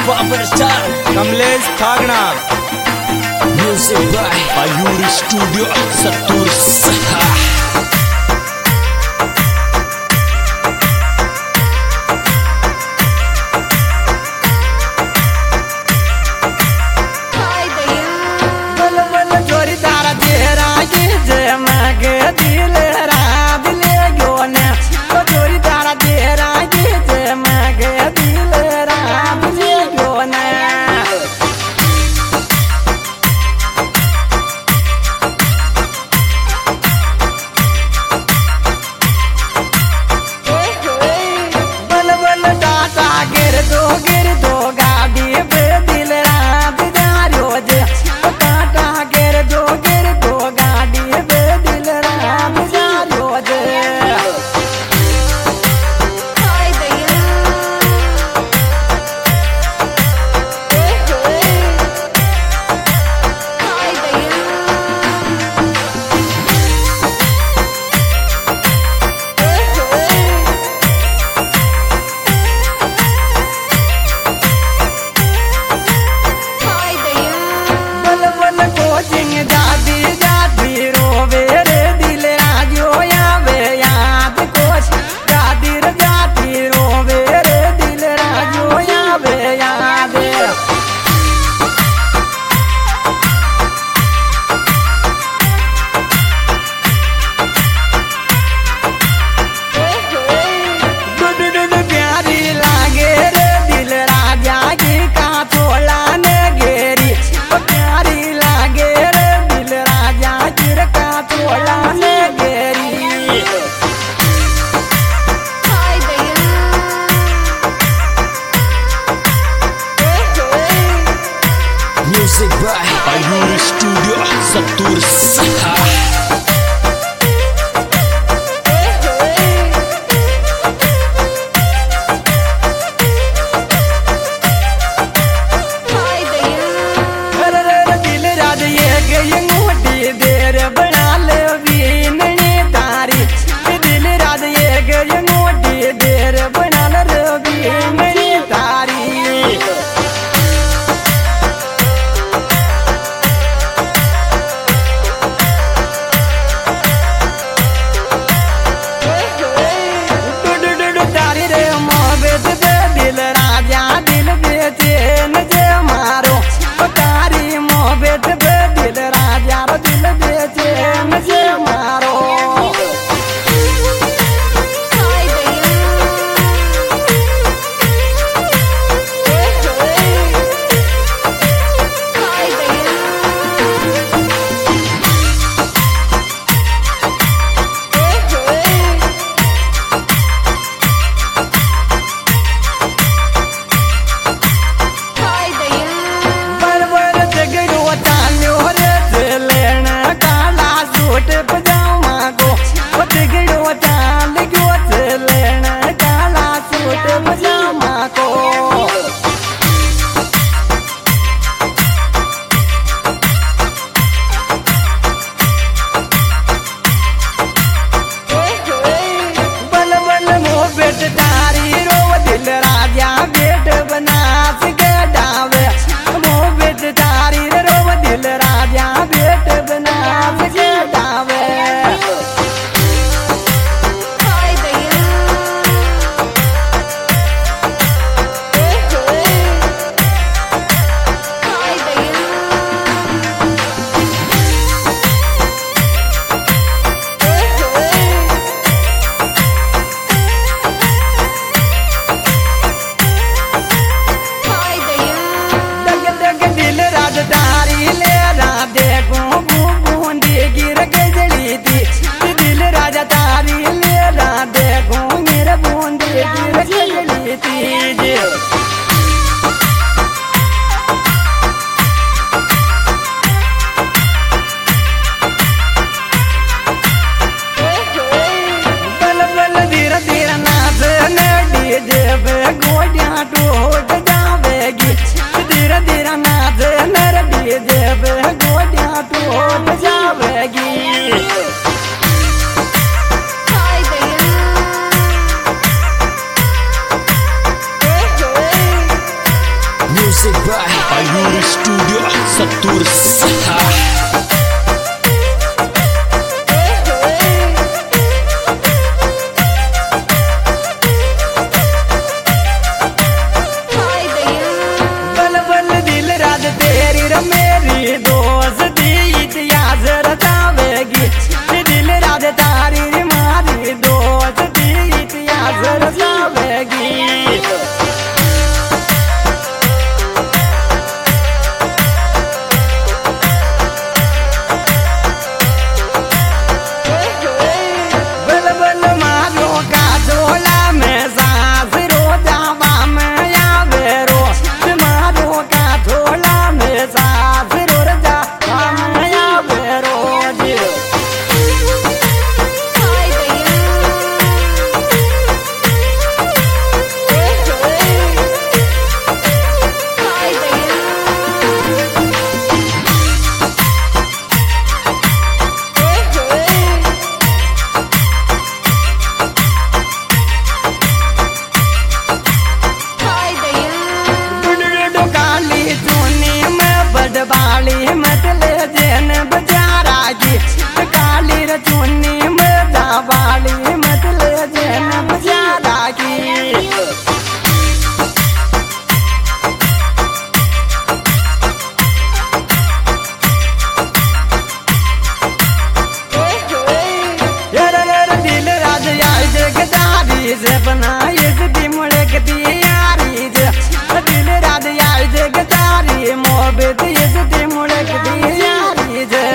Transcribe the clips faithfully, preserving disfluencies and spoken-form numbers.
Superstar Kamlesh खागना। Music by Mayur studio सत्तूर सहा। म्यूजिक बाय मयूर स्टूडियो सत्तूर सहा। गाड़ी मत ले जैनब ज्यादा की। से बनाई दी मुड़क दी यारी जे दिल रात यार जे गतारी मोहब्बत इस दी मुड़क दी यारी जे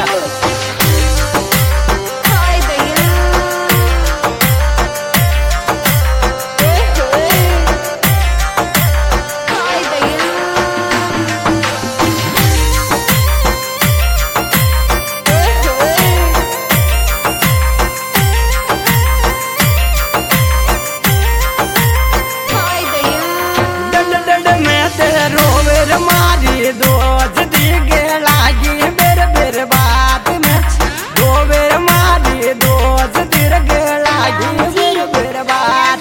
दो दी के लागी बेर बेर बात में दो बेर मारी दो दिर के लागी बेर बेर बात।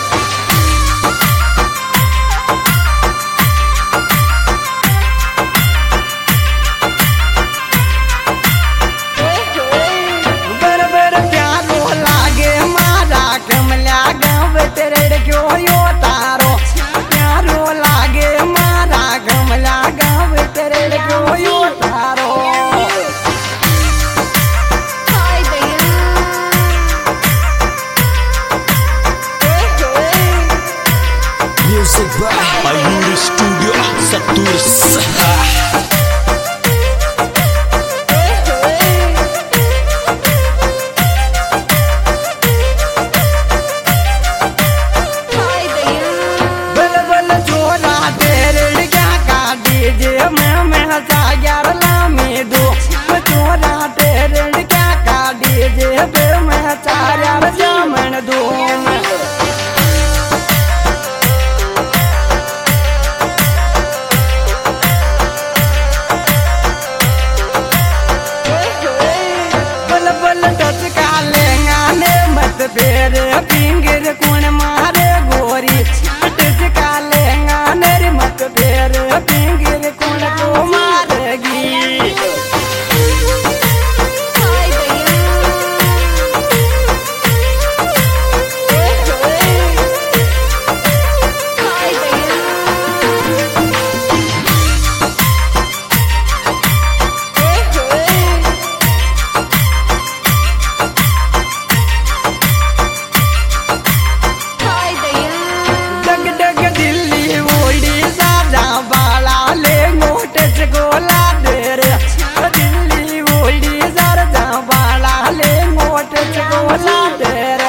बेर बेर प्यारो लागे मारा कमला गाँव तेरे क्यों यो तारो प्यारो लागे मारा कमला गाँव तेरे क्यों यो तारो। Music by Ayuri Studio Satur Sahah. मैं मैं चार लामी दो चोरा तेरे क्या काटी जे पे मैं चार यार जामन दो। बल बल टच का लेंगा ने मत फेर फिंगर कौन मारे गोरी टच का लेंगा मेरे मत फेर फिंगर कौन को मारेगी। डग डग दिल्ली ओडिशा जा बाला ले मोटच गोला दे रे दिल्ली ओडिशा जा बाला ले मोटच गोला दे रे।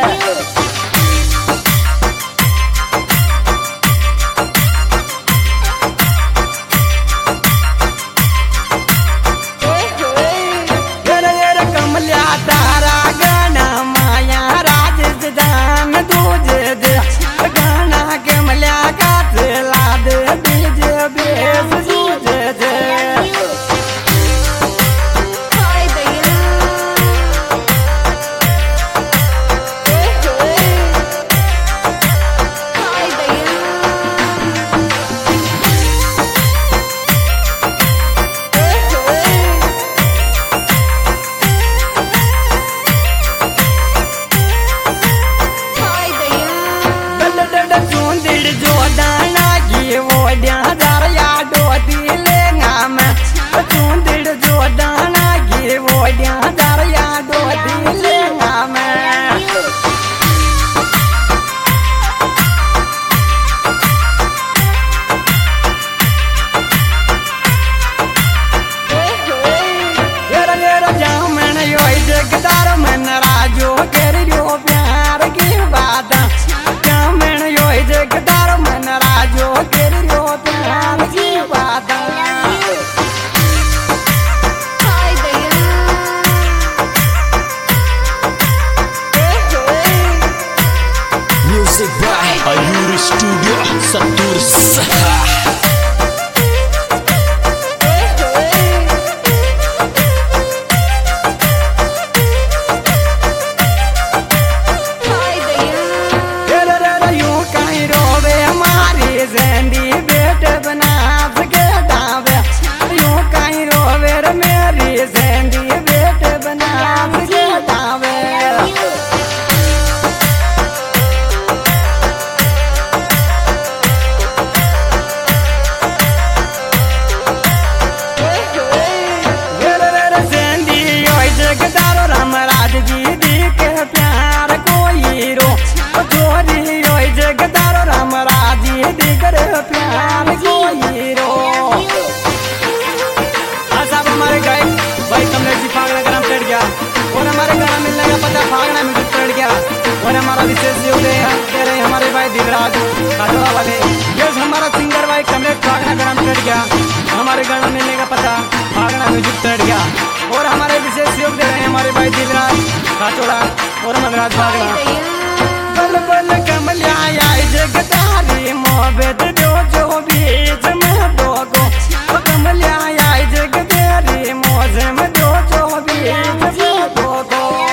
कमलिया तारा गाना माया राजेश जान दूजे दे गाना कमलिया का ला दे दीजे बेस दूजे दे। जो दाना की वो ड्यार या डोटी लेंगा मैं चूंदिड़ जो दाना की वो ड्यार या डोटी लेंगा मैं। जामन यो जगदार मन राजो कर प्यार की बात जामन यो जगदार मन राजो कर प्यार की बात। Music by Ayuri Studio Satur Sahah. मेरी जिंदगी बेट बना के दावे। और हमारा विशेष योग दे दे रहे हमारे भाई दिलराज काटोला वाले। यस हमारा सिंगर भाई कमलेश भागना गणा में चढ़ गया, हमारे गणा मिलने का पता भागना म्यूजिक चढ़ गया। और हमारे विशेष योग दे रहे हमारे भाई दिलराज काटोला और मगराज भागना। बल बल कमलिया आई जगदारी मोहब्बत दो जो बीच में दो गो, कमलिया आई जगदारी मौज में दो जो बीच में दो गो।